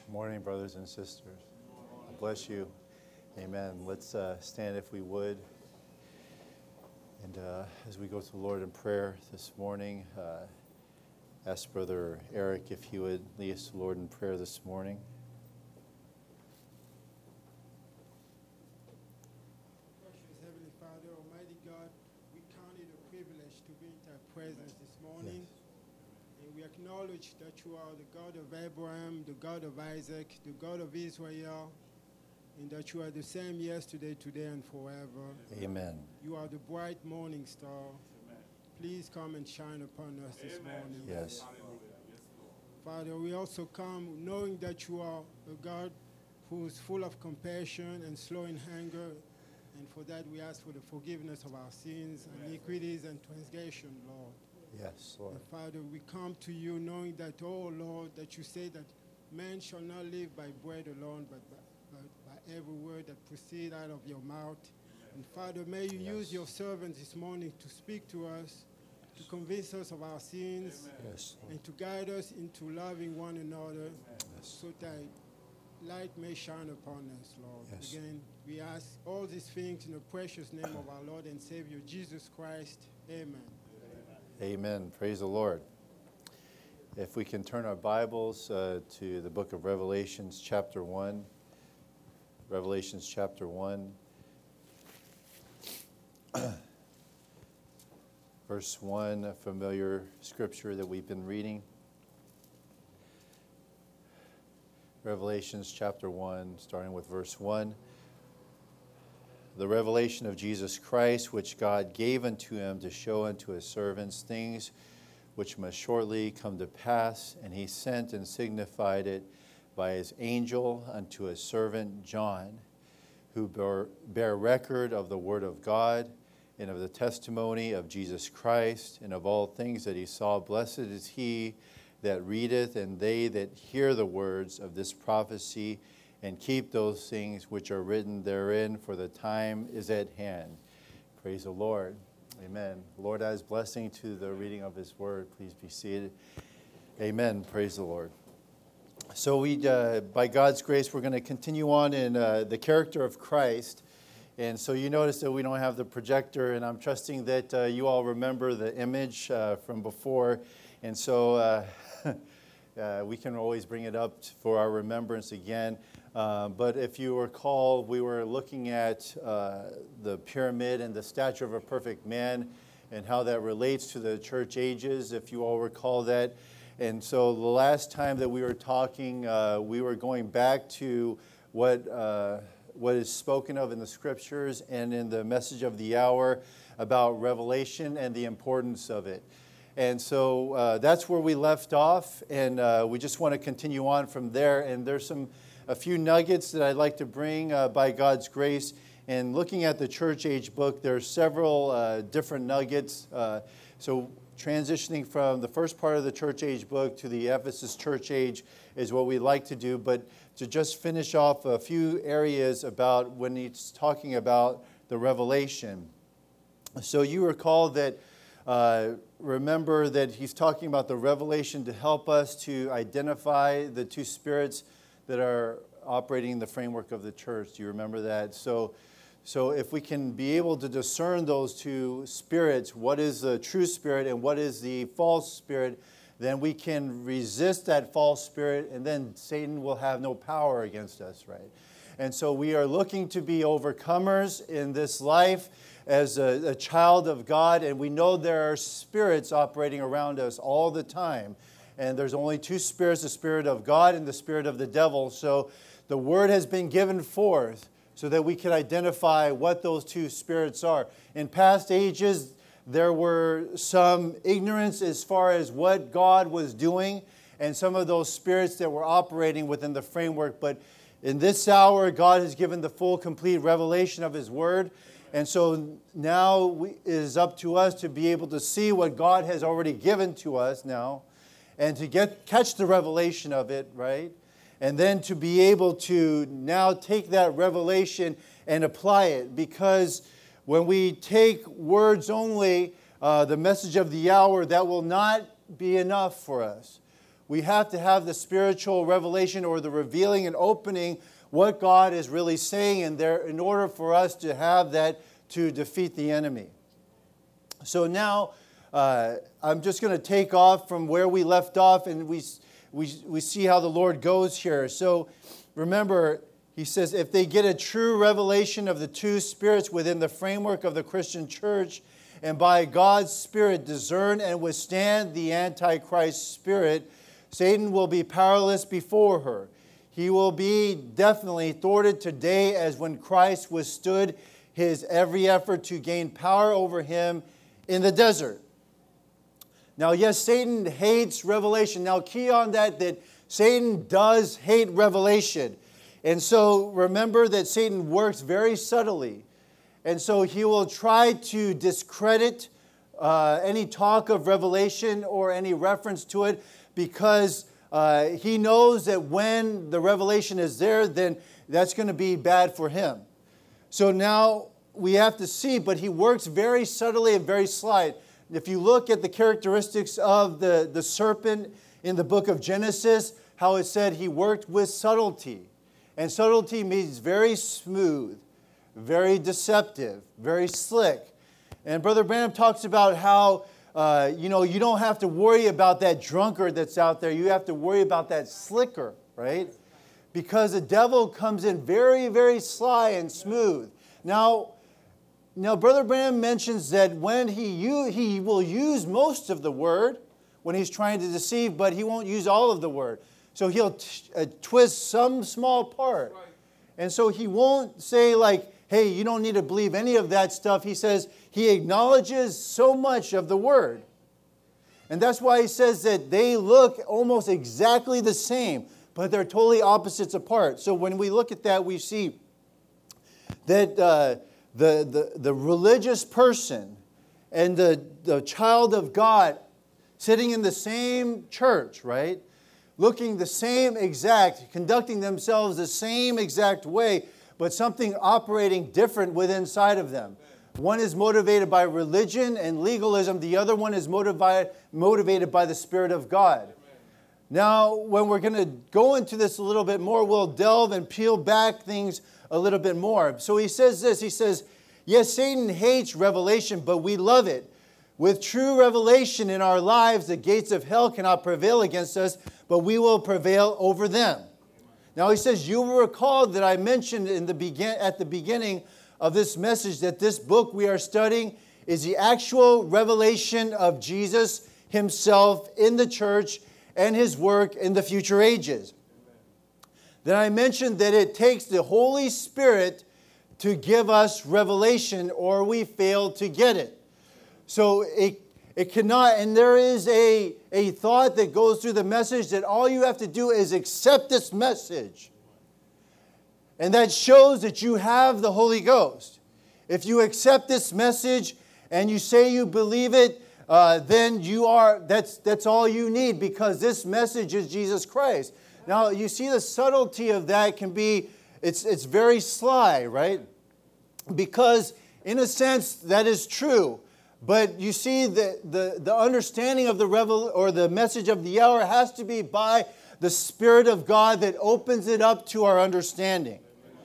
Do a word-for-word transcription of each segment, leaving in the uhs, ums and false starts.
Good morning, brothers and sisters. God bless you. Amen. Let's uh, stand if we would. And uh, as we go to the Lord in prayer this morning, uh, ask Brother Eric if he would lead us to the Lord in prayer this morning. Precious Heavenly Father, Almighty God, we count it a privilege to be in thy presence this morning. Yes. And we acknowledge that you are the God of Abraham, the God of Isaac, the God of Israel, and that you are the same yesterday, today, and forever. Amen. You are the bright morning star. Amen. Please come and shine upon us this Amen. morning. Yes. Father, we also come knowing that you are a God who is full of compassion and slow in anger. And for that, we ask for the forgiveness of our sins, iniquities, and transgression, Lord. Yes, Lord. And Father, we come to you knowing that, oh Lord, that you say that man shall not live by bread alone, but by, but by every word that proceeds out of your mouth. And Father, may you Yes. use your servant this morning to speak to us, to convince us of our sins, Yes, Lord. and to guide us into loving one another, Yes. so that light may shine upon us, Lord. Yes. Again, we ask all these things in the precious name of our Lord and Savior, Jesus Christ. Amen. Amen. Praise the Lord. If we can turn our Bibles uh, to the book of Revelations, chapter one. Revelations, chapter one. Verse one, a familiar scripture that we've been reading. Revelations, chapter one, starting with verse one. The revelation of Jesus Christ, which God gave unto him to show unto his servants things which must shortly come to pass, and he sent and signified it by his angel unto his servant John, who bear, bear record of the word of God and of the testimony of Jesus Christ, and of all things that he saw. Blessed is he that readeth, and they that hear the words of this prophecy, and keep those things which are written therein, for the time is at hand. Praise the Lord. Amen. The Lord adds blessing to the reading of his word. Please be seated. Amen. Praise the Lord. So we, uh, by God's grace, we're going to continue on in uh, the character of Christ. And so you notice that we don't have the projector, and I'm trusting that uh, you all remember the image uh, from before. And so uh, uh, we can always bring it up for our remembrance again. Uh, but if you recall, we were looking at uh, the pyramid and the stature of a perfect man and how that relates to the church ages, if you all recall that. And so the last time that we were talking, uh, we were going back to what uh, what is spoken of in the scriptures and in the message of the hour about revelation and the importance of it. And so uh, that's where we left off, and uh, we just want to continue on from there. And there's some a few nuggets that I'd like to bring uh, by God's grace. And looking at the church age book, there are several uh, different nuggets. Uh, so transitioning from the first part of the church age book to the Ephesus church age is what we like to do. But to just finish off a few areas about when he's talking about the revelation. So you recall that, uh, remember that he's talking about the revelation to help us to identify the two spirits that are operating in the framework of the church. Do you remember that? So, so if we can be able to discern those two spirits, what is the true spirit and what is the false spirit, then we can resist that false spirit, and then Satan will have no power against us, right? And so we are looking to be overcomers in this life as a, a child of God, and we know there are spirits operating around us all the time. And there's only two spirits, the spirit of God and the spirit of the devil. So the word has been given forth so that we can identify what those two spirits are. In past ages, there were some ignorance as far as what God was doing and some of those spirits that were operating within the framework. But in this hour, God has given the full, complete revelation of his word. And so now we, it is up to us to be able to see what God has already given to us now, and to get catch the revelation of it, right? And then to be able to now take that revelation and apply it. Because when we take words only, uh, the message of the hour, that will not be enough for us. we have to have the spiritual revelation or the revealing and opening what God is really saying in there in order for us to have that to defeat the enemy. So now uh, I'm just going to take off from where we left off, and we, we, we see how the Lord goes here. So remember, he says, if they get a true revelation of the two spirits within the framework of the Christian church, and by God's Spirit discern and withstand the Antichrist spirit, Satan will be powerless before her. He will be definitely thwarted today as when Christ withstood his every effort to gain power over him in the desert. Now, yes, Satan hates revelation. Now, key on that, that Satan does hate revelation. And so remember that Satan works very subtly. And so he will try to discredit uh, any talk of revelation or any reference to it, because uh, he knows that when the revelation is there, then that's going to be bad for him. So now we have to see, but he works very subtly and very slight. If you look at the characteristics of the, the serpent in the book of Genesis, how it said he worked with subtlety. And subtlety means very smooth, very deceptive, very slick. And Brother Branham talks about how, uh, you know, you don't have to worry about that drunkard that's out there. You have to worry about that slicker, right? Because the devil comes in very, very sly and smooth. Now, now Brother Branham mentions that when he, u- he will use most of the word when he's trying to deceive, but he won't use all of the word. So he'll t- uh, twist some small part. And so he won't say like, hey, you don't need to believe any of that stuff. He says he acknowledges so much of the word. And that's why he says that they look almost exactly the same, but they're totally opposites apart. So when we look at that, we see that uh, the, the, the religious person and the, the child of God sitting in the same church, right? Looking the same exact, conducting themselves the same exact way, but something operating different within inside of them. One is motivated by religion and legalism. The other one is motivated motivated by the Spirit of God. Now, when we're going to go into this a little bit more, we'll delve and peel back things a little bit more. So he says this, he says, yes, Satan hates revelation, but we love it. With true revelation in our lives, the gates of hell cannot prevail against us, but we will prevail over them. Now he says, you will recall that I mentioned in the begin- at the beginning of this message that this book we are studying is the actual revelation of Jesus himself in the church and his work in the future ages. Then I mentioned that it takes the Holy Spirit to give us revelation, or we fail to get it. So it, it cannot, and there is a, a thought that goes through the message that all you have to do is accept this message. And that shows that you have the Holy Ghost. If you accept this message and you say you believe it, uh, then you are, that's, that's all you need, because this message is Jesus Christ. Now, you see the subtlety of that can be, it's, it's very sly, right? Because in a sense, that is true. But you see, the, the, the understanding of the revel or the message of the hour has to be by the Spirit of God that opens it up to our understanding.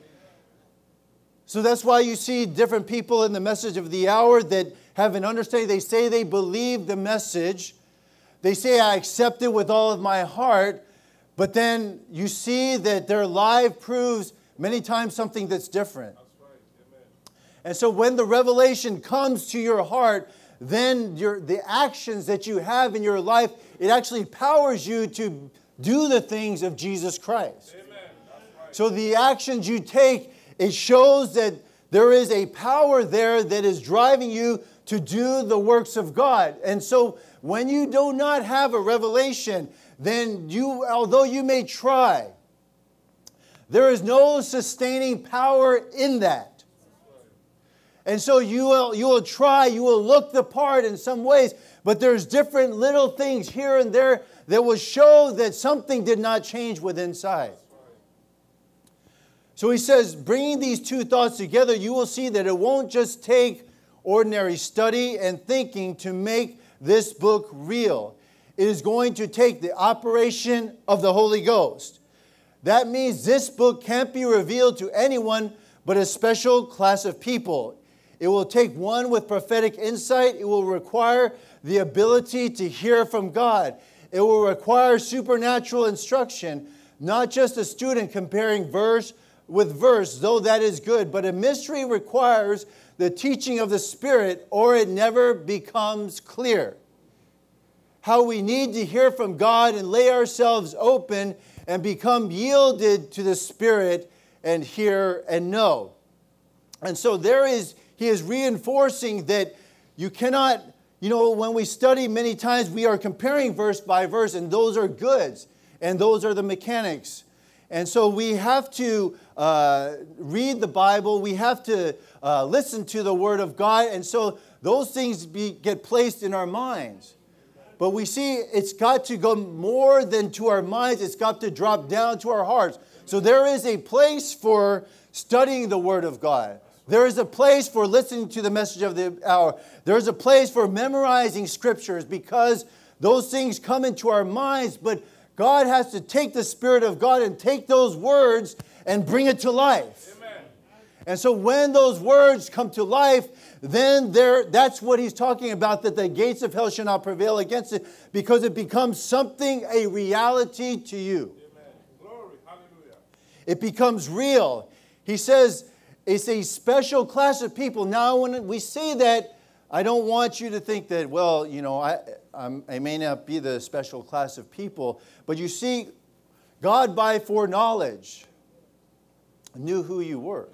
So that's why you see different people in the message of the hour that have an understanding. They say they believe the message. They say, I accept it with all of my heart. But then you see that their life proves many times something that's different. And so when the revelation comes to your heart, then your, the actions that you have in your life, it actually powers you to do the things of Jesus Christ. Amen. Right. So the actions you take, it shows that there is a power there that is driving you to do the works of God. And so when you do not have a revelation, then you, although you may try, there is no sustaining power in that. And so you will, you will try, you will look the part in some ways, but there's different little things here and there that will show that something did not change within inside. So he says, bringing these two thoughts together, you will see that it won't just take ordinary study and thinking to make this book real. it is going to take the operation of the Holy Ghost. That means this book can't be revealed to anyone but a special class of people. It will take one with prophetic insight. It will require the ability to hear from God. It will require supernatural instruction, not just a student comparing verse with verse, though that is good. But a mystery requires the teaching of the Spirit, or it never becomes clear. How we need to hear from God and lay ourselves open and become yielded to the Spirit and hear and know. And so there is, he is reinforcing that you cannot, you know, when we study many times, we are comparing verse by verse, and those are goods, and those are the mechanics. And so we have to uh, read the Bible, we have to uh, listen to the Word of God, and so those things be, get placed in our minds. But we see it's got to go more than to our minds. It's got to drop down to our hearts. So there is a place for studying the Word of God. There is a place for listening to the message of the hour. There is a place for memorizing Scriptures, because those things come into our minds. But God has to take the Spirit of God and take those words and bring it to life. Amen. And so when those words come to life, then there, that's what he's talking about, that the gates of hell shall not prevail against it, because it becomes something, a reality to you. Amen. Glory. Hallelujah. It becomes real. He says it's a special class of people. Now, when we say that, I don't want you to think that, well, you know, I, I'm, I may not be the special class of people, but you see, God by foreknowledge knew who you were.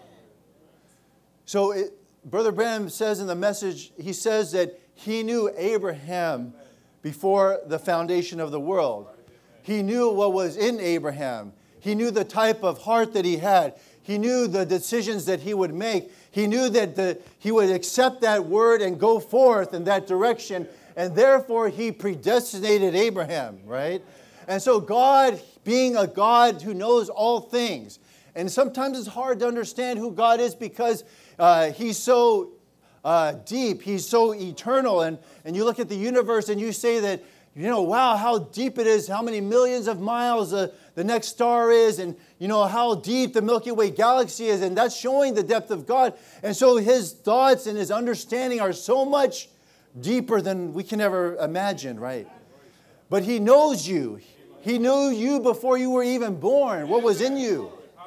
So it, Brother Branham says in the message, he says that he knew Abraham before the foundation of the world. He knew what was in Abraham. He knew the type of heart that he had. He knew the decisions that he would make. He knew that the, he would accept that word and go forth in that direction. And therefore, he predestinated Abraham, right? And so God, being a God who knows all things, and sometimes it's hard to understand who God is, because uh, He's so uh, deep, He's so eternal. And, and you look at the universe and you say that, you know, wow, how deep it is, how many millions of miles uh, the next star is, and, you know, how deep the Milky Way galaxy is. And that's showing the depth of God. And so His thoughts and His understanding are so much deeper than we can ever imagine, right? But He knows you. He knew you before you were even born, what was in you.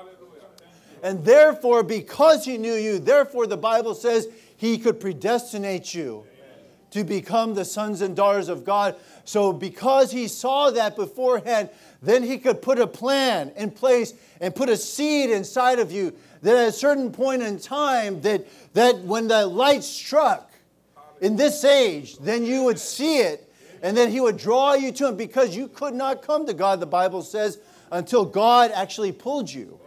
And therefore, because He knew you, therefore the Bible says He could predestinate you to become the sons and daughters of God. So because He saw that beforehand, then He could put a plan in place and put a seed inside of you, that at a certain point in time, that, that when the light struck in this age, then you would see it, and then He would draw you to Him, because you could not come to God, the Bible says, until God actually pulled you.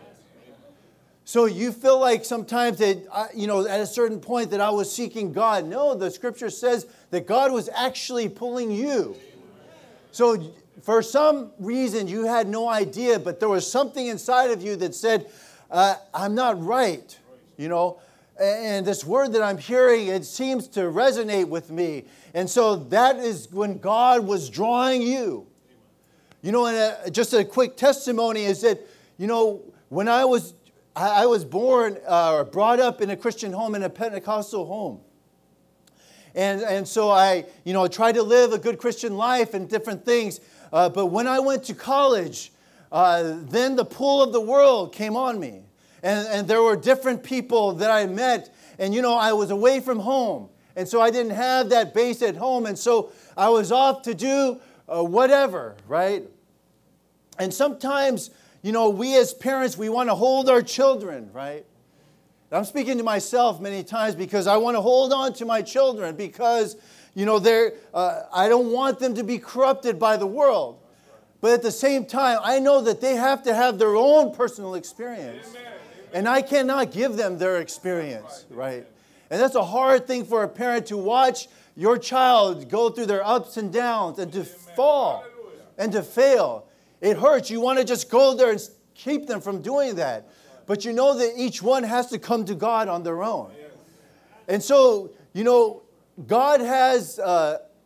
So you feel like sometimes that, you know, at a certain point that I was seeking God. No, the Scripture says that God was actually pulling you. So for some reason you had no idea, but there was something inside of you that said, uh, I'm not right, you know. And this word that I'm hearing, it seems to resonate with me. And so that is when God was drawing you. You know, and a, just a quick testimony is that, you know, when I was I was born uh, or brought up in a Christian home, in a Pentecostal home. And, and so I, you know, tried to live a good Christian life and different things. Uh, but when I went to college, uh, then the pull of the world came on me. And, and there were different people that I met. And, you know, I was away from home. And so I didn't have that base at home. And so I was off to do uh, whatever, right? And sometimes, you know, we as parents, we want to hold our children, right? I'm speaking to myself many times, because I want to hold on to my children, because, you know, they're, uh, I don't want them to be corrupted by the world. But at the same time, I know that they have to have their own personal experience. Amen. And I cannot give them their experience, right? And that's a hard thing for a parent, to watch your child go through their ups and downs and to fall and to fail. It hurts. You want to just go there and keep them from doing that. But you know that each one has to come to God on their own. And so, you know, God has uh,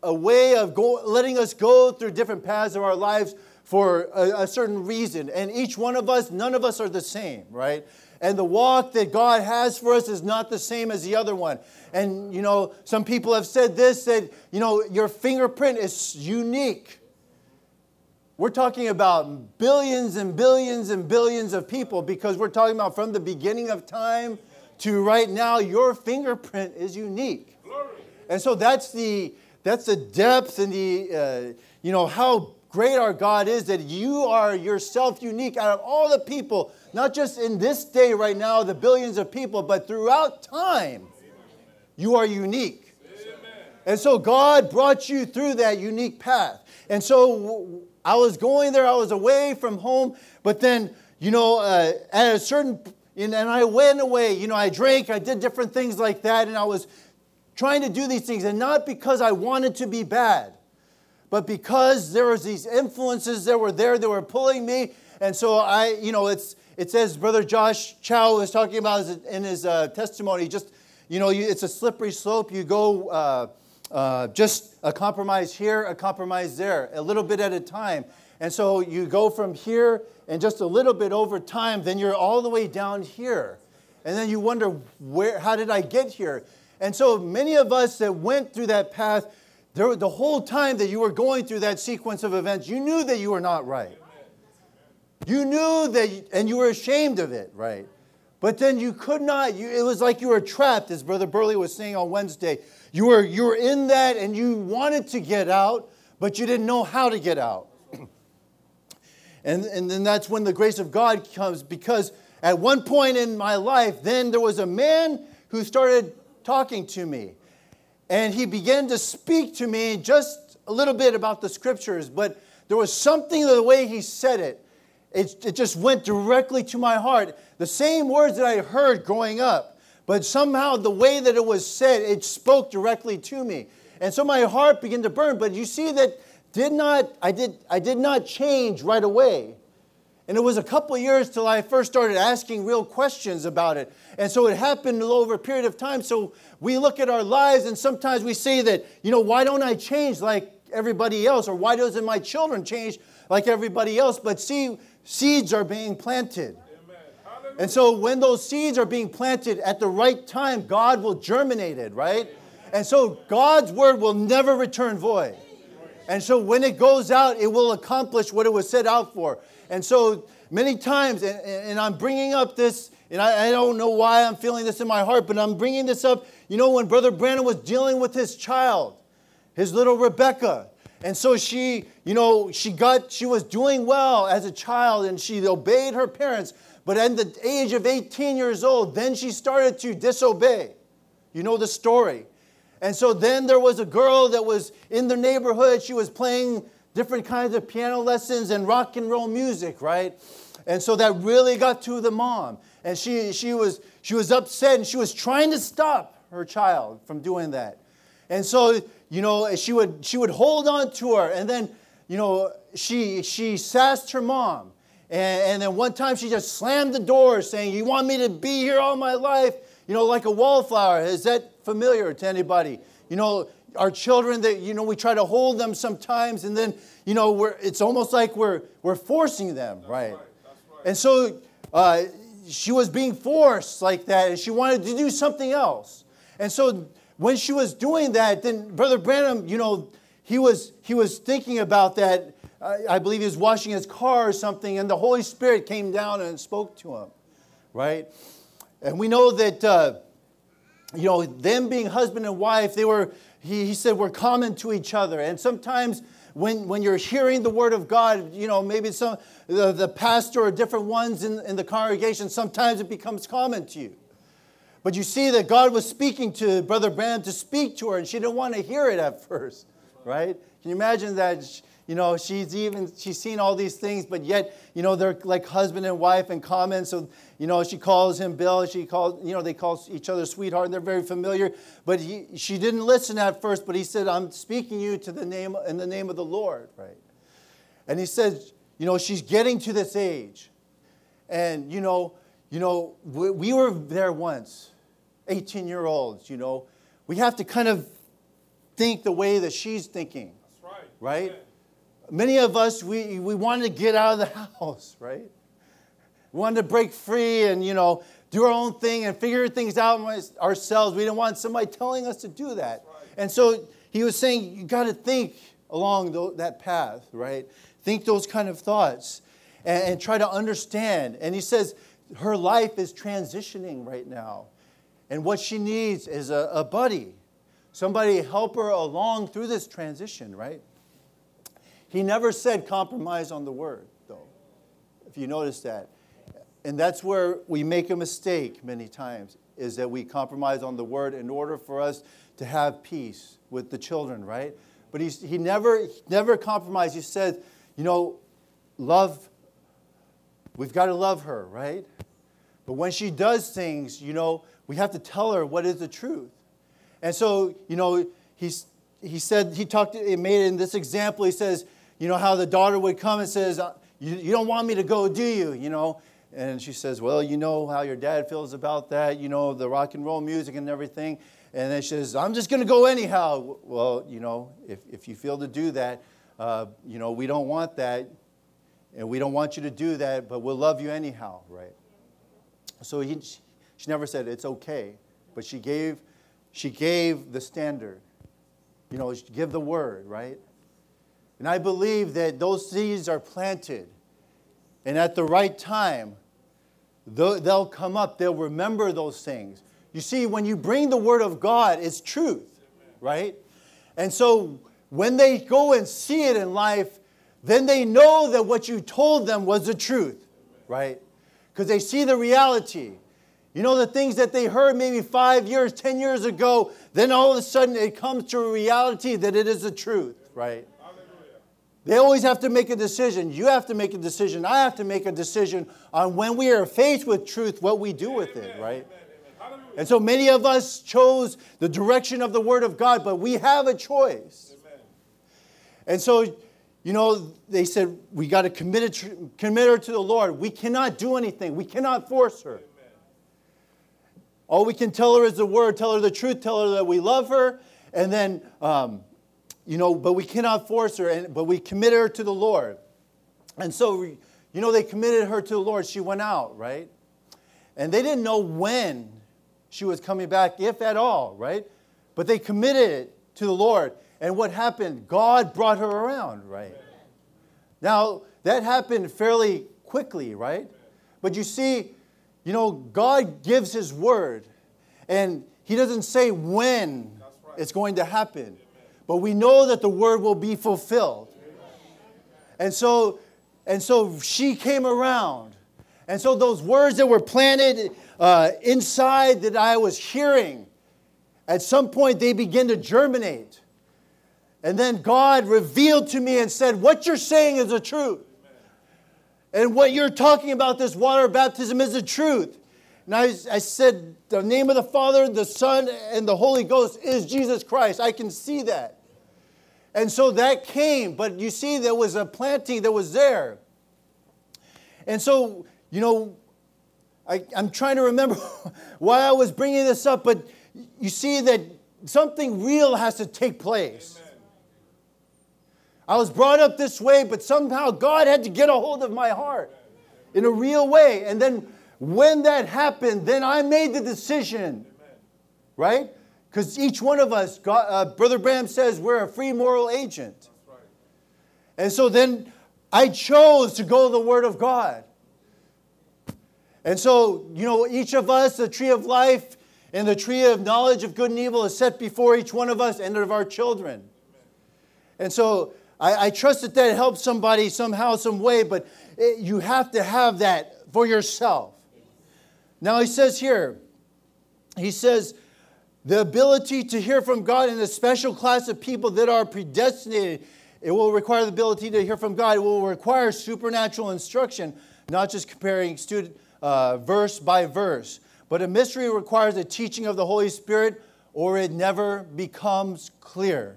a way of go, letting us go through different paths of our lives for a, a certain reason. And each one of us, none of us are the same, right? And the walk that God has for us is not the same as the other one. And, you know, some people have said this, that, you know, your fingerprint is unique. We're talking about billions and billions and billions of people, because we're talking about from the beginning of time to right now, your fingerprint is unique. And so that's the that's the depth and the, uh, you know, how great our God is, that you are yourself unique out of all the people, not just in this day right now, the billions of people, but throughout time, you are unique. And so God brought you through that unique path. And so I was going there, I was away from home, but then, you know, uh, at a certain, and I went away, you know, I drank, I did different things like that, and I was trying to do these things, and not because I wanted to be bad, but because there was these influences that were there that were pulling me. And so I, you know, it's it says Brother Josh Chow was talking about in his uh, testimony, just, you know, you, it's a slippery slope. You go uh, uh, just a compromise here, a compromise there, a little bit at a time. And so you go from here and just a little bit over time, then you're all the way down here. And then you wonder, where? How did I get here? And so many of us that went through that path, there, the whole time that you were going through that sequence of events, you knew that you were not right. You knew that, and you were ashamed of it, right? But then you could not, you, it was like you were trapped, as Brother Burley was saying on Wednesday. You were, you were in that, and you wanted to get out, but you didn't know how to get out. and, and then that's when the grace of God comes, because at one point in my life, then there was a man who started talking to me. And he began to speak to me just a little bit about the scriptures, but there was something in the way he said it. It, it just went directly to my heart. The same words that I heard growing up, but somehow the way that it was said, it spoke directly to me. And so my heart began to burn. But you see that did not I did I did not change right away. And it was a couple of years till I first started asking real questions about it. And so it happened over a period of time. So we look at our lives and sometimes we say that, you know, why don't I change like everybody else? Or why doesn't my children change like everybody else? But see, seeds are being planted. And so when those seeds are being planted at the right time, God will germinate it, right? And so God's word will never return void. And so when it goes out, it will accomplish what it was set out for. And so many times, and, and I'm bringing up this, and I, I don't know why I'm feeling this in my heart, but I'm bringing this up. You know, when Brother Brandon was dealing with his child, his little Rebecca, and so she, you know, she got, she was doing well as a child, and she obeyed her parents. But at the age of eighteen years old, then she started to disobey. You know the story. And so then there was a girl that was in the neighborhood. She was playing different kinds of piano lessons and rock and roll music, right? And so that really got to the mom. And she, she, was, she was upset, and she was trying to stop her child from doing that. And so, you know, she would, she would hold on to her. And then, you know, she, she sassed her mom. And, and then one time she just slammed the door saying, "You want me to be here all my life? You know, like a wallflower." Is that familiar to anybody? You know, our children, that, you know, we try to hold them sometimes, and then, you know, we're, it's almost like we're we're forcing them, That's right? right. That's right. And so uh, she was being forced like that, and she wanted to do something else. And so when she was doing that, then Brother Branham, you know, he was he was thinking about that. I believe he was washing his car or something, and the Holy Spirit came down and spoke to him, right? And we know that, uh, you know, them being husband and wife, they were, he, he said, were common to each other. And sometimes when, when you're hearing the word of God, you know, maybe some the, the pastor or different ones in, in the congregation, sometimes it becomes common to you. But you see that God was speaking to Brother Branham to speak to her, and she didn't want to hear it at first, right? Can you imagine that? She, You know, she's even, she's seen all these things, but yet, you know, they're like husband and wife in common. So, you know, she calls him Bill. She calls, you know, they call each other sweetheart. And they're very familiar. But he, she didn't listen at first, but he said, "I'm speaking you to the name, in the name of the Lord," right? And he said, you know, she's getting to this age. And, you know, you know, we, we were there once, eighteen-year-olds, you know. We have to kind of think the way that she's thinking. That's right. Right? Amen. Many of us, we, we wanted to get out of the house, right? We wanted to break free and, you know, do our own thing and figure things out ourselves. We didn't want somebody telling us to do that. Right. And so he was saying, you got to think along th- that path, right? Think those kind of thoughts and, and try to understand. And he says her life is transitioning right now. And what she needs is a, a buddy, somebody to help her along through this transition, right? He never said compromise on the word, though, if you notice that. And that's where we make a mistake many times, is that we compromise on the word in order for us to have peace with the children, right? But he's, he never he never compromised. He said, you know, love, we've got to love her, right? But when she does things, you know, we have to tell her what is the truth. And so, you know, he's, he said, he talked, he made it in this example, he says, you know, how the daughter would come and says, you, you don't want me to go, do you? You know, and she says, well, you know how your dad feels about that, you know, the rock and roll music and everything. And then she says, I'm just going to go anyhow. Well, you know, if, if you feel to do that, uh, you know, we don't want that. And we don't want you to do that, but we'll love you anyhow, right? So he, she never said it's okay. But she gave, she gave the standard. You know, give the word, right? And I believe that those seeds are planted. And at the right time, they'll come up. They'll remember those things. You see, when you bring the word of God, it's truth, right? And so when they go and see it in life, then they know that what you told them was the truth, right? Because they see the reality. You know, the things that they heard maybe five years, ten years ago, then all of a sudden it comes to a reality that it is the truth, right? They always have to make a decision. You have to make a decision. I have to make a decision on when we are faced with truth, what we do with it, right? And so many of us chose the direction of the Word of God, but we have a choice. And so, you know, they said, we got to commit, it, commit her to the Lord. We cannot do anything. We cannot force her. All we can tell her is the Word, tell her the truth, tell her that we love her, and then... Um, You know, but we cannot force her, and, but we committed her to the Lord. And so, you know, they committed her to the Lord. She went out, right? And they didn't know when she was coming back, if at all, right? But they committed it to the Lord. And what happened? God brought her around, right? Now, that happened fairly quickly, right? But you see, you know, God gives His word. And He doesn't say when it's going to happen. But we know that the word will be fulfilled. And so, and so she came around. And so those words that were planted uh, inside that I was hearing, at some point they begin to germinate. And then God revealed to me and said, what you're saying is the truth. And what you're talking about, this water baptism, is the truth. And I, I said, the name of the Father, the Son, and the Holy Ghost is Jesus Christ. I can see that. And so that came. But you see, there was a planting that was there. And so, you know, I, I'm trying to remember why I was bringing this up. But you see that something real has to take place. Amen. I was brought up this way, but somehow God had to get a hold of my heart in a real way. And then when that happened, then I made the decision, right? Because each one of us, God, uh, Brother Branham says, we're a free moral agent. That's right. And so then I chose to go the Word of God. And so, you know, each of us, the tree of life and the tree of knowledge of good and evil is set before each one of us and of our children. And so I, I trust that that helps somebody somehow, some way, but it, you have to have that for yourself. Now he says here, he says, the ability to hear from God in a special class of people that are predestinated. It will require the ability to hear from God. It will require supernatural instruction, not just comparing student, uh, verse by verse. But a mystery requires the teaching of the Holy Spirit, or it never becomes clear.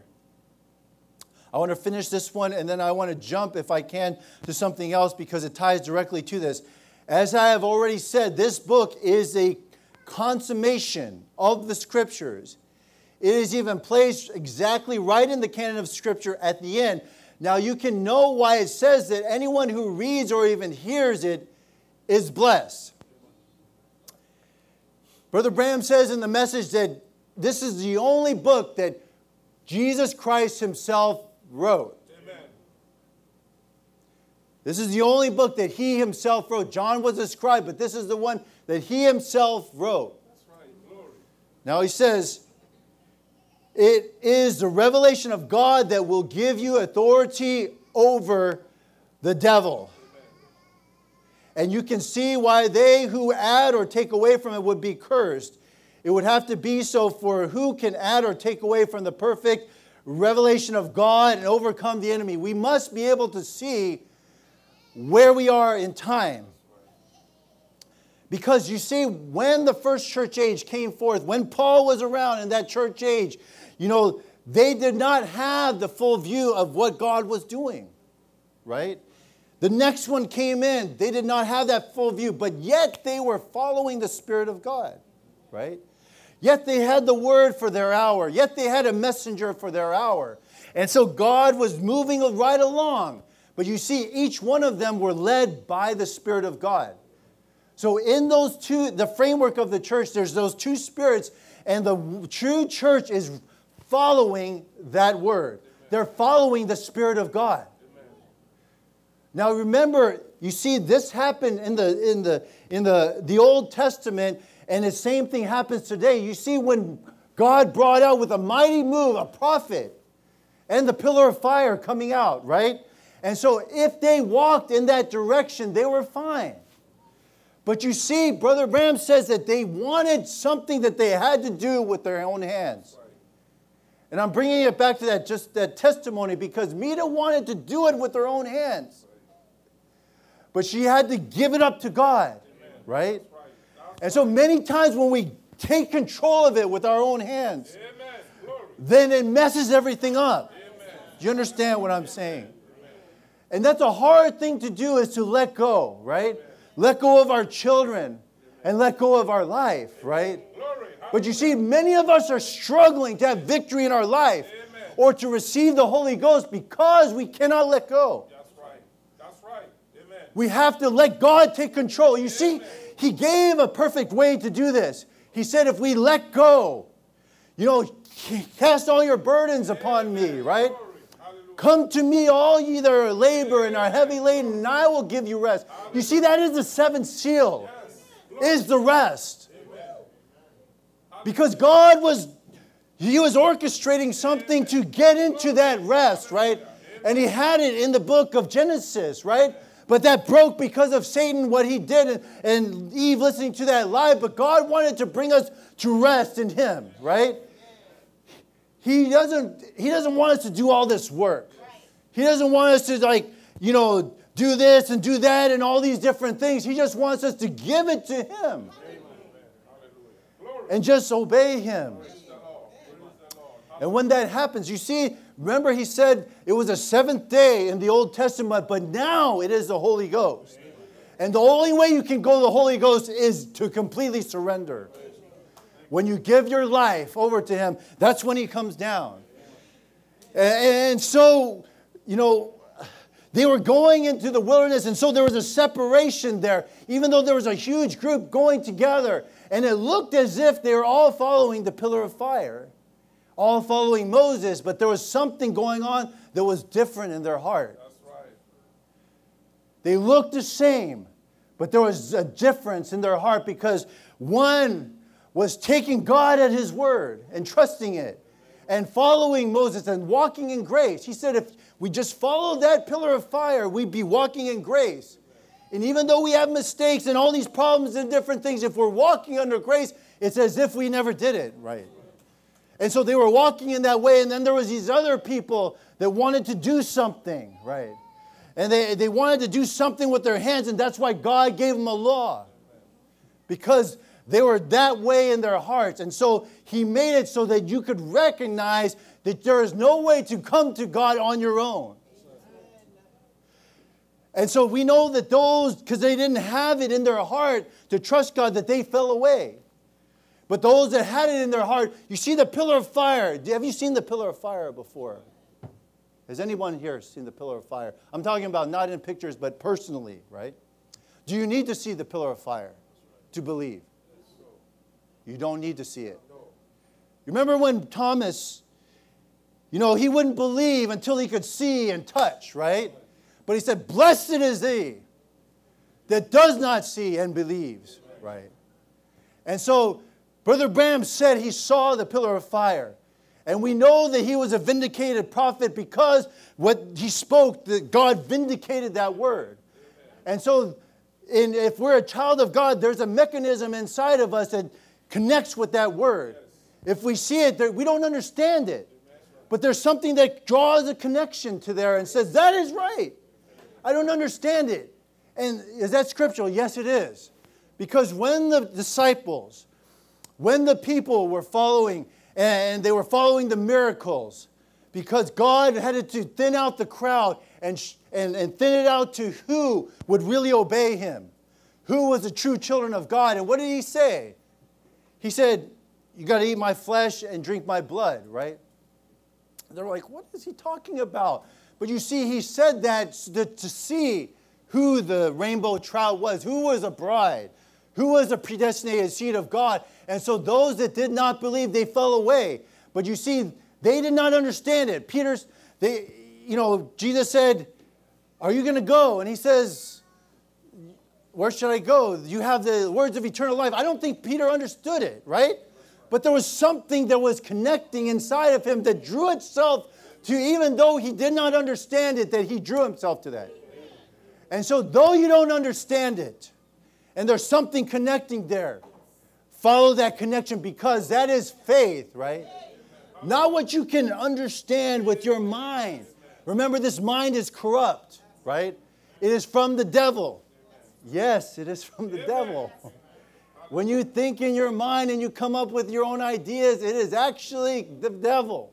I want to finish this one, and then I want to jump, if I can, to something else because it ties directly to this. As I have already said, this book is a consummation of the Scriptures. it is even placed exactly right in the canon of Scripture at the end. Now you can know why it says that anyone who reads or even hears it is blessed. Brother Branham says in the message that this is the only book that Jesus Christ himself wrote. Amen. This is the only book that he himself wrote. John was a scribe, but this is the one that he himself wrote. That's right. Glory. Now he says, it is the revelation of God that will give you authority over the devil. And you can see why they who add or take away from it would be cursed. It would have to be so, for who can add or take away from the perfect revelation of God and overcome the enemy? We must be able to see where we are in time. Because you see, when the first church age came forth, when Paul was around in that church age, you know, they did not have the full view of what God was doing, right? The next one came in. They did not have that full view, but yet they were following the Spirit of God, right? Yet they had the word for their hour. Yet they had a messenger for their hour. And so God was moving right along. But you see, each one of them were led by the Spirit of God. So in those two, the framework of the church, there's those two spirits, and the true church is following that word. They're following the Spirit of God. Now remember, you see, this happened in the in the in the, the Old Testament, and the same thing happens today. You see, when God brought out with a mighty move a prophet and the pillar of fire coming out, right? And so if they walked in that direction, they were fine. But you see, Brother Branham says that they wanted something that they had to do with their own hands. And I'm bringing it back to that just that testimony, because Mita wanted to do it with her own hands. But she had to give it up to God, right? And so many times when we take control of it with our own hands, then it messes everything up. Do you understand what I'm saying? And that's a hard thing to do, is to let go, right? Let go of our children and let go of our life, right? But you see, many of us are struggling to have victory in our life or to receive the Holy Ghost because we cannot let go. We have to let God take control. You see, He gave a perfect way to do this. He said, if we let go, you know, cast all your burdens upon me, right? Come to me, all ye that are labor and are heavy laden, and I will give you rest. You see, that is the seventh seal, is the rest. Because God was, He was orchestrating something to get into that rest, right? And He had it in the book of Genesis, right? But that broke because of Satan, what he did, and, and Eve listening to that lie. But God wanted to bring us to rest in Him, right? He doesn't, he doesn't want us to do all this work. He doesn't want us to, like, you know, do this and do that and all these different things. He just wants us to give it to Him and just obey Him. And when that happens, you see, remember He said it was a seventh day in the Old Testament, but now it is the Holy Ghost. And the only way you can go to the Holy Ghost is to completely surrender. When you give your life over to Him, that's when He comes down. And so, you know, they were going into the wilderness, and so there was a separation there, even though there was a huge group going together. And it looked as if they were all following the pillar of fire, all following Moses, but there was something going on that was different in their heart. That's right. They looked the same, but there was a difference in their heart, because one was taking God at His word and trusting it and following Moses and walking in grace. He said if we just followed that pillar of fire, we'd be walking in grace. And even though we have mistakes and all these problems and different things, if we're walking under grace, it's as if we never did it right. And so they were walking in that way, and then there was these other people that wanted to do something, right? And they, they wanted to do something with their hands, and that's why God gave them a law. Because they were that way in their hearts. And so He made it so that you could recognize that there is no way to come to God on your own. And so we know that those, because they didn't have it in their heart to trust God, that they fell away. But those that had it in their heart, you see the pillar of fire. Have you seen the pillar of fire before? Has anyone here seen the pillar of fire? I'm talking about not in pictures, but personally, right? Do you need to see the pillar of fire to believe? You don't need to see it. You remember when Thomas, you know, he wouldn't believe until he could see and touch, right? But he said, blessed is he that does not see and believes, right? And so Brother Branham said he saw the pillar of fire. And we know that he was a vindicated prophet because what he spoke, that God vindicated that word. And so in, if we're a child of God, there's a mechanism inside of us that connects with that word. If we see it, we don't understand it. But there's something that draws a connection to there and says, that is right. I don't understand it. And is that scriptural? Yes, it is. Because when the disciples, when the people were following, and they were following the miracles, because God had to thin out the crowd and, and, and thin it out to who would really obey him, who was the true children of God. And what did he say? He said, you got to eat my flesh and drink my blood, right? They're like, what is he talking about? But you see, he said that to, to see who the rainbow trout was, who was a bride, who was a predestinated seed of God. And so those that did not believe, they fell away. But you see, they did not understand it. Peter's, they, you know, Jesus said, are you going to go? And he says, where should I go? You have the words of eternal life. I don't think Peter understood it, right? But there was something that was connecting inside of him that drew itself to, even though he did not understand it, that he drew himself to that. And so though you don't understand it, and there's something connecting there, follow that connection, because that is faith, right? Not what you can understand with your mind. Remember, this mind is corrupt, right? It is from the devil. Yes, it is from the devil. When you think in your mind and you come up with your own ideas, it is actually the devil.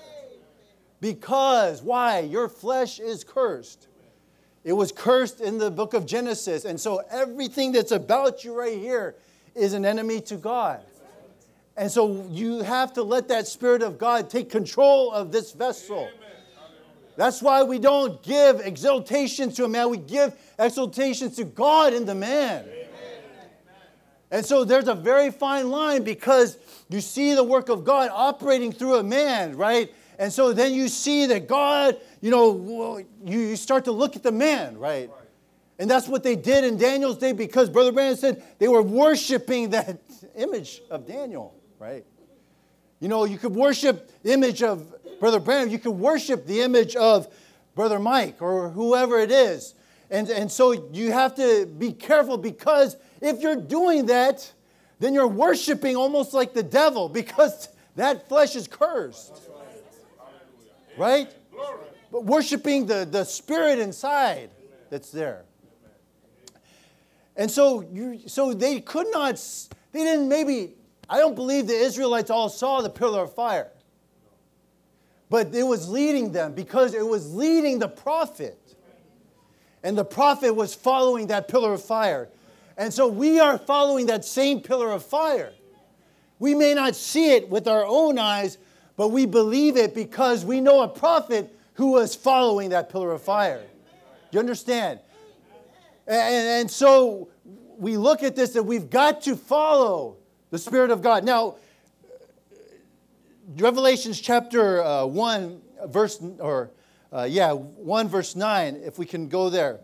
Because, why? Your flesh is cursed. It was cursed in the book of Genesis. And so everything that's about you right here is an enemy to God. And so you have to let that Spirit of God take control of this vessel. That's why we don't give exaltation to a man. We give exaltation to God in the man. And so there's a very fine line, because you see the work of God operating through a man, right? And so then you see that God, you know, you start to look at the man, right? And that's what they did in Daniel's day, because Brother Branham said they were worshiping that image of Daniel, right? You know, you could worship the image of Brother Branham. You could worship the image of Brother Mike or whoever it is. And, and so you have to be careful, because if you're doing that, then you're worshiping almost like the devil, because that flesh is cursed. Right? But worshiping the, the spirit inside that's there. And so you so they could not, they didn't maybe, I don't believe the Israelites all saw the pillar of fire. But it was leading them, because it was leading the prophet. And the prophet was following that pillar of fire. And so we are following that same pillar of fire. We may not see it with our own eyes, but we believe it because we know a prophet who was following that pillar of fire. Do you understand? And, and so we look at this, that we've got to follow the Spirit of God. Now, Revelations chapter uh, one, verse, or uh, yeah, one verse nine, if we can go there.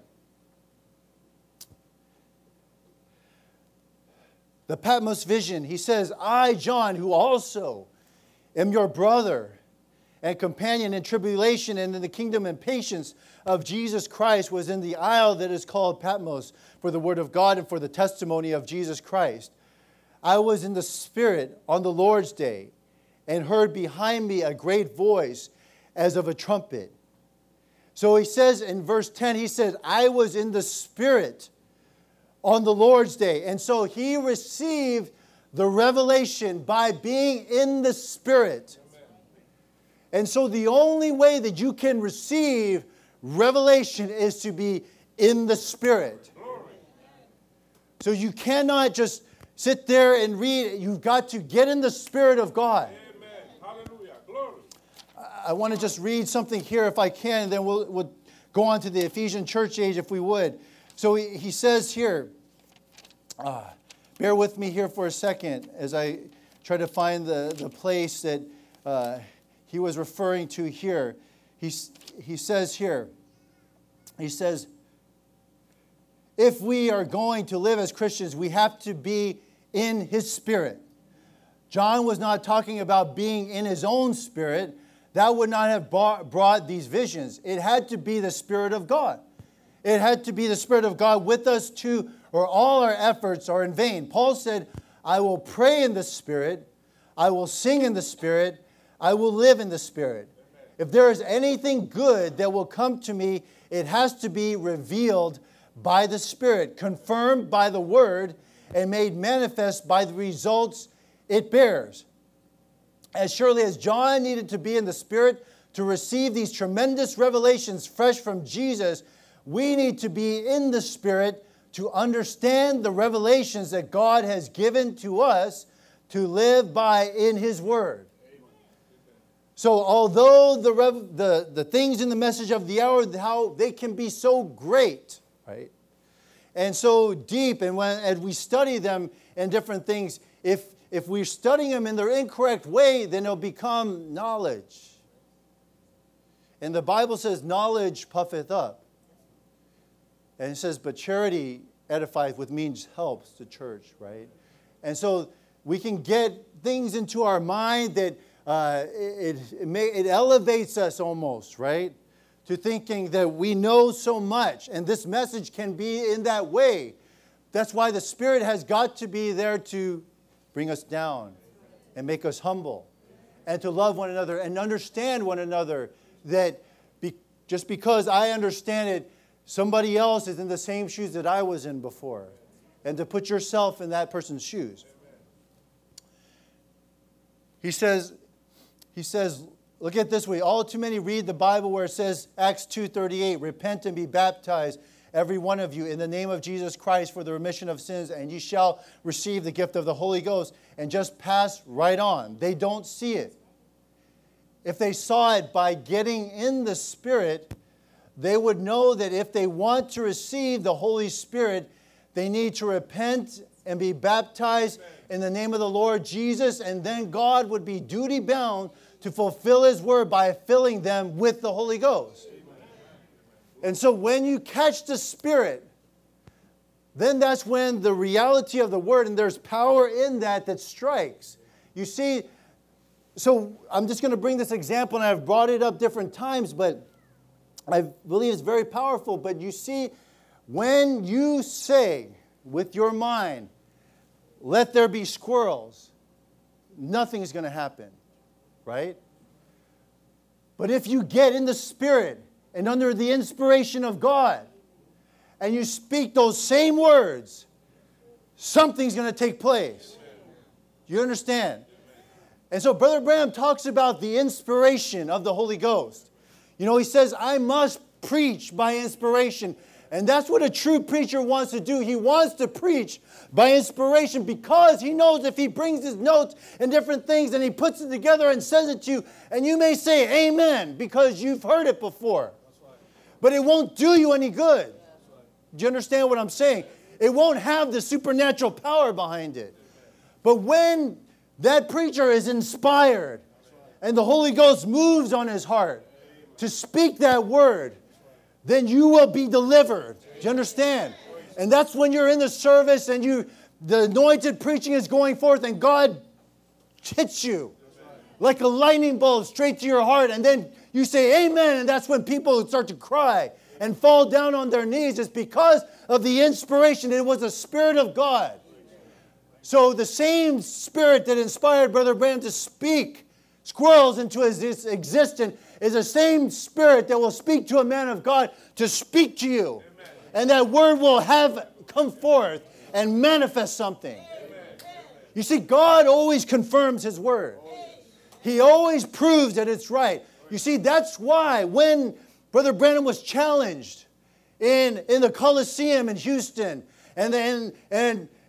The Patmos vision, he says, I, John, who also am your brother and companion in tribulation and in the kingdom and patience of Jesus Christ, was in the isle that is called Patmos for the word of God and for the testimony of Jesus Christ. I was in the Spirit on the Lord's day, and heard behind me a great voice as of a trumpet. So he says in verse ten, he says, I was in the Spirit on the Lord's day. And so he received the revelation by being in the Spirit. And so the only way that you can receive revelation is to be in the Spirit. So you cannot just sit there and read. You've got to get in the Spirit of God. Amen. Hallelujah. Glory. I want to just read something here if I can, and then we'll, we'll go on to the Ephesian church age if we would. So he, he says here, uh, bear with me here for a second as I try to find the, the place that uh, he was referring to here. He, he says here, he says, if we are going to live as Christians, we have to be in His Spirit. John was not talking about being in his own spirit. That would not have brought these visions. It had to be the Spirit of God. It had to be the Spirit of God with us too, or all our efforts are in vain. Paul said, I will pray in the Spirit. I will sing in the Spirit. I will live in the Spirit. If there is anything good that will come to me, it has to be revealed by the Spirit, confirmed by the Word, and made manifest by the results it bears. As surely as John needed to be in the Spirit to receive these tremendous revelations fresh from Jesus, we need to be in the Spirit to understand the revelations that God has given to us to live by in His Word. So although the, rev- the, the things in the message of the hour, how they can be so great, right? And so deep, and when as we study them and different things, if, if we're studying them in their incorrect way, then it'll become knowledge. And the Bible says, knowledge puffeth up. And it says, but charity edifieth, which means helps the church, right? And so we can get things into our mind that uh, it, it, may, it elevates us almost, right? To thinking that we know so much. And this message can be in that way. That's why the Spirit has got to be there to bring us down and make us humble. And to love one another and understand one another. That be, just because I understand it, somebody else is in the same shoes that I was in before. And to put yourself in that person's shoes. He says, he says, look at it this way. All too many read the Bible where it says, Acts two thirty-eight, repent and be baptized, every one of you, in the name of Jesus Christ for the remission of sins, and ye shall receive the gift of the Holy Ghost, and just pass right on. They don't see it. If they saw it by getting in the Spirit, they would know that if they want to receive the Holy Spirit, they need to repent and be baptized in the name of the Lord Jesus, and then God would be duty-bound to fulfill His Word by filling them with the Holy Ghost. And so when you catch the Spirit, then that's when the reality of the Word, and there's power in that that strikes. You see, so I'm just going to bring this example, and I've brought it up different times, but I believe it's very powerful. But you see, when you say with your mind, let there be squirrels, nothing is going to happen, right? But if you get in the Spirit and under the inspiration of God, and you speak those same words, something's going to take place. You understand? And so Brother Branham talks about the inspiration of the Holy Ghost. You know, he says, I must preach by inspiration. And that's what a true preacher wants to do. He wants to preach by inspiration because he knows if he brings his notes and different things and he puts it together and says it to you, and you may say amen because you've heard it before. But it won't do you any good. Do you understand what I'm saying? It won't have the supernatural power behind it. But when that preacher is inspired and the Holy Ghost moves on his heart to speak that word, then you will be delivered. Do you understand? And that's when you're in the service and you, the anointed preaching is going forth and God hits you like a lightning bolt straight to your heart. And then you say amen. And that's when people start to cry and fall down on their knees. It's because of the inspiration. It was the Spirit of God. So the same Spirit that inspired Brother Branham to speak squirrels into his existence is the same Spirit that will speak to a man of God to speak to you. Amen. And that word will have come forth and manifest something. Amen. You see, God always confirms His word. He always proves that it's right. You see, that's why when Brother Branham was challenged in, in the Coliseum in Houston, and then and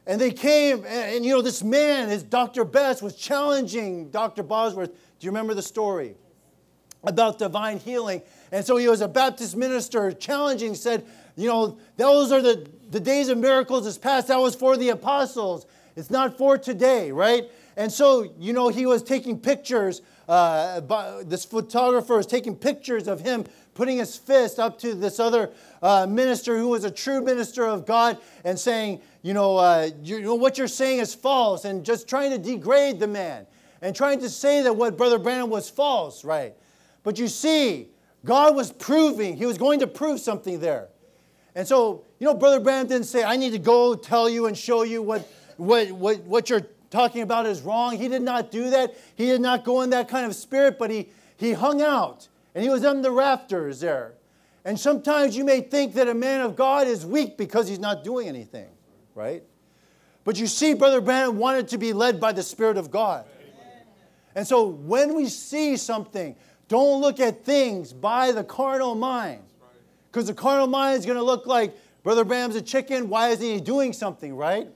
And they came, and, and you know, this man, his Doctor Best, was challenging Doctor Bosworth. Do you remember the story? About divine healing. And so he was a Baptist minister challenging, said, you know, those are the, the days of miracles is past. That was for the apostles. It's not for today, right? And so, you know, he was taking pictures. Uh, by, this photographer was taking pictures of him putting his fist up to this other uh, minister who was a true minister of God and saying, you know, uh, you know, what you're saying is false, and just trying to degrade the man and trying to say that what Brother Branham was false, right? But you see, God was proving, he was going to prove something there. And so, you know, Brother Branham didn't say, I need to go tell you and show you what, what, what, what you're talking about is wrong. He did not do that. He did not go in that kind of spirit, but he, he hung out. And he was on the rafters there. And sometimes you may think that a man of God is weak because he's not doing anything, right? But you see, Brother Branham wanted to be led by the Spirit of God. Amen. And so when we see something, don't look at things by the carnal mind. Because the carnal mind is going to look like, Brother Branham's a chicken, why isn't he doing something, right?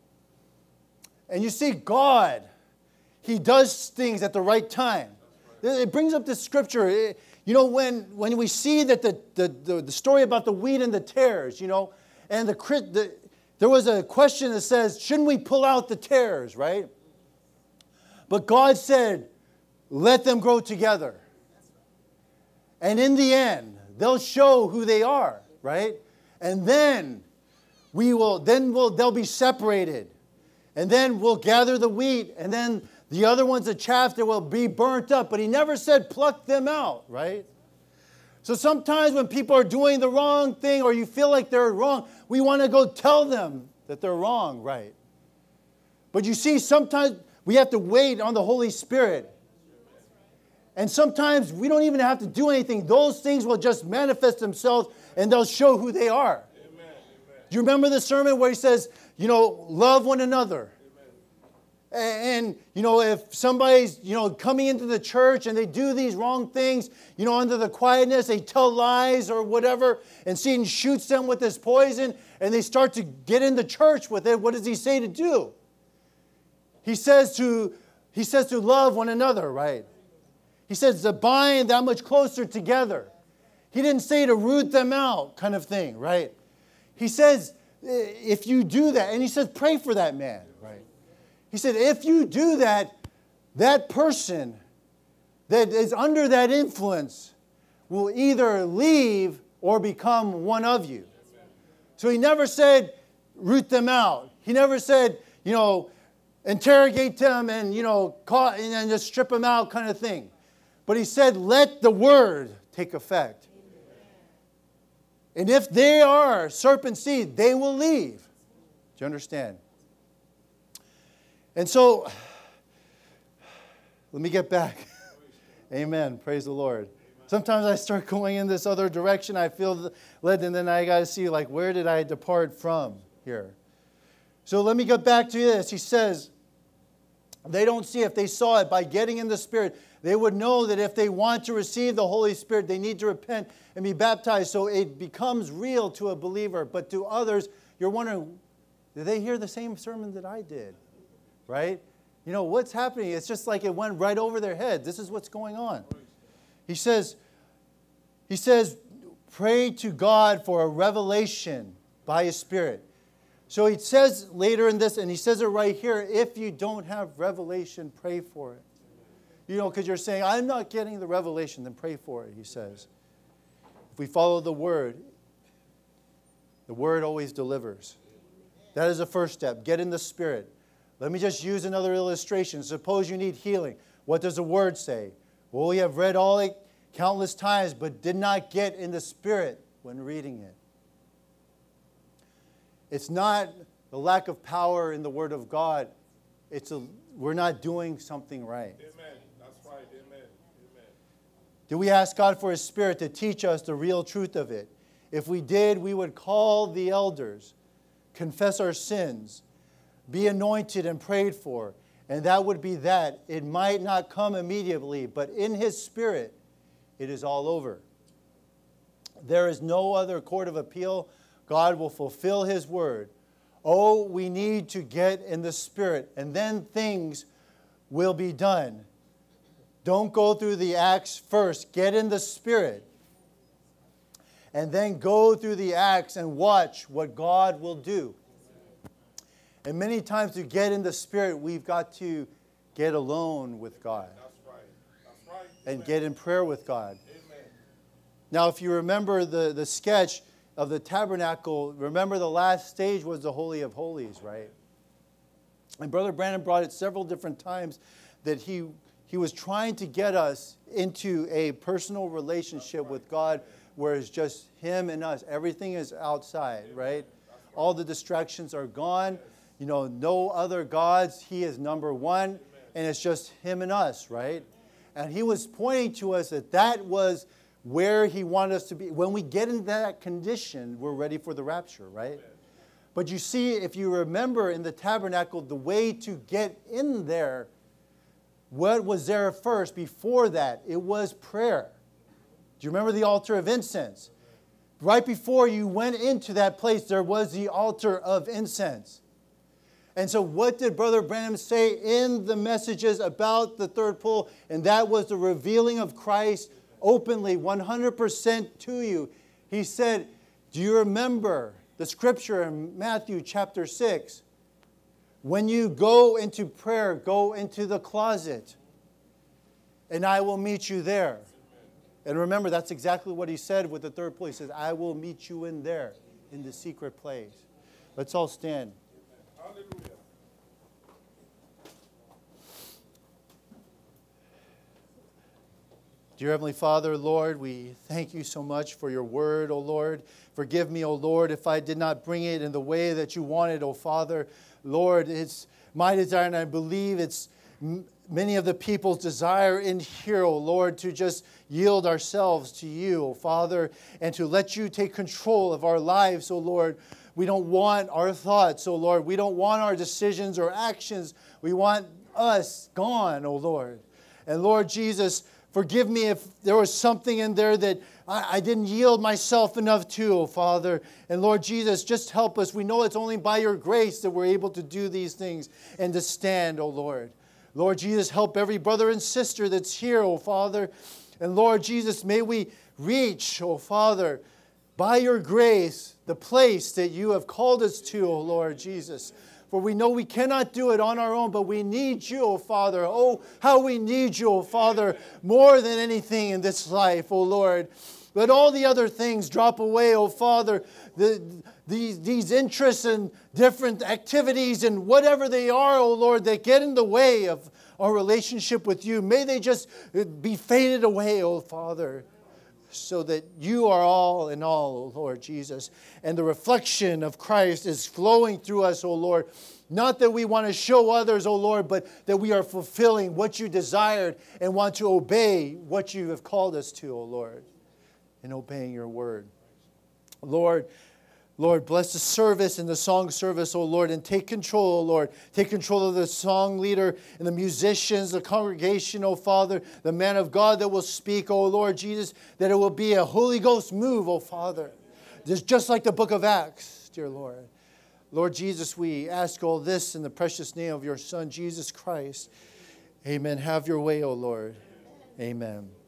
And you see, God, he does things at the right time. It brings up this scripture. It, you know, when, when we see that the, the, the, the story about the wheat and the tares, you know, and the, the there was a question that says, shouldn't we pull out the tares, right? But God said, let them grow together. And in the end, they'll show who they are, right? And then we will, then we'll, they'll be separated. And then we'll gather the wheat, and then the other ones, the chaff, that will be burnt up. But he never said pluck them out, right? So sometimes when people are doing the wrong thing or you feel like they're wrong, we want to go tell them that they're wrong, right? But you see, sometimes we have to wait on the Holy Spirit. And sometimes we don't even have to do anything. Those things will just manifest themselves and they'll show who they are. Amen. Amen. Do you remember the sermon where he says, you know, love one another? And, you know, if somebody's, you know, coming into the church and they do these wrong things, you know, under the quietness, they tell lies or whatever, and Satan shoots them with this poison, and they start to get in the church with it, what does he say to do? He says to, he says to love one another, right? He says to bind that much closer together. He didn't say to root them out kind of thing, right? He says, if you do that, and he says, pray for that man, right? He said, if you do that, that person that is under that influence will either leave or become one of you. So he never said, root them out. He never said, you know, interrogate them and, you know, call, and just strip them out kind of thing. But he said, let the word take effect. And if they are serpent seed, they will leave. Do you understand? And so, let me get back. Amen. Praise the Lord. Sometimes I start going in this other direction. I feel led, and then I got to see, like, where did I depart from here? So let me get back to this. He says, they don't see. If they saw it by getting in the Spirit, they would know that if they want to receive the Holy Spirit, they need to repent and be baptized. So it becomes real to a believer. But to others, you're wondering, did they hear the same sermon that I did? Right? You know, what's happening? It's just like it went right over their head. This is what's going on. He says, he says, pray to God for a revelation by His Spirit. So he says later in this, and he says it right here, if you don't have revelation, pray for it. You know, because you're saying, I'm not getting the revelation, then pray for it, he says. If we follow the Word, the Word always delivers. That is the first step. Get in the Spirit. Let me just use another illustration. Suppose you need healing. What does the Word say? Well, we have read all it countless times, but did not get in the Spirit when reading it. It's not the lack of power in the Word of God. It's a, we're not doing something right. Amen. That's right. Amen. Amen. Do we ask God for His Spirit to teach us the real truth of it? If we did, we would call the elders, confess our sins, be anointed and prayed for, and that would be that. It might not come immediately, but in His Spirit, it is all over. There is no other court of appeal. God will fulfill His word. Oh, we need to get in the Spirit, and then things will be done. Don't go through the Acts first. Get in the Spirit. And then go through the Acts and watch what God will do. And many times to get in the Spirit, we've got to get alone with God. That's right. That's right. And Amen. get in prayer with God. Amen. Now, if you remember the, the sketch of the tabernacle, remember the last stage was the Holy of Holies, right? And Brother Brandon brought it several different times that he, he was trying to get us into a personal relationship with God where it's just Him and us. Everything is outside, right? All the distractions are gone. You know, no other gods. He is number one. And it's just Him and us, right? And He was pointing to us that that was where He wanted us to be. When we get into that condition, we're ready for the rapture, right? But you see, if you remember in the tabernacle, the way to get in there, what was there first before that? It was prayer. Do you remember the altar of incense? Right before you went into that place, there was the altar of incense. And so what did Brother Branham say in the messages about the third pull? And that was the revealing of Christ openly, one hundred percent to you. He said, do you remember the scripture in Matthew chapter six? When you go into prayer, go into the closet, and I will meet you there. And remember, that's exactly what He said with the third pull. He says, I will meet you in there, in the secret place. Let's all stand. Hallelujah. Dear Heavenly Father, Lord, we thank You so much for Your word, O Lord. Forgive me, O Lord, if I did not bring it in the way that You wanted, O Father. Lord, it's my desire, and I believe it's m- many of the people's desire in here, O Lord, to just yield ourselves to You, O Father, and to let You take control of our lives, O Lord. We don't want our thoughts, O Lord. We don't want our decisions or actions. We want us gone, O Lord. And Lord Jesus, forgive me if there was something in there that I, I didn't yield myself enough to, oh Father. And Lord Jesus, just help us. We know it's only by Your grace that we're able to do these things and to stand, oh Lord. Lord Jesus, help every brother and sister that's here, oh Father. And Lord Jesus, may we reach, oh Father, by Your grace, the place that You have called us to, oh Lord Jesus. For we know we cannot do it on our own, but we need You, O Father. Oh, how we need You, O Father, more than anything in this life, O Lord. Let all the other things drop away, O Father. The, these, these interests and different activities and whatever they are, O Lord, that get in the way of our relationship with You. May they just be faded away, O Father, so that You are all in all, O Lord Jesus. And the reflection of Christ is flowing through us, O Lord. Not that we want to show others, O Lord, but that we are fulfilling what You desired and want to obey what You have called us to, O Lord, in obeying Your word. Lord, Lord, bless the service and the song service, O Lord, and take control, O Lord. Take control of the song leader and the musicians, the congregation, O Father, the man of God that will speak, O Lord Jesus, that it will be a Holy Ghost move, O Father. Just, just like the book of Acts, dear Lord. Lord Jesus, we ask all this in the precious name of Your Son, Jesus Christ. Amen. Have Your way, O Lord. Amen.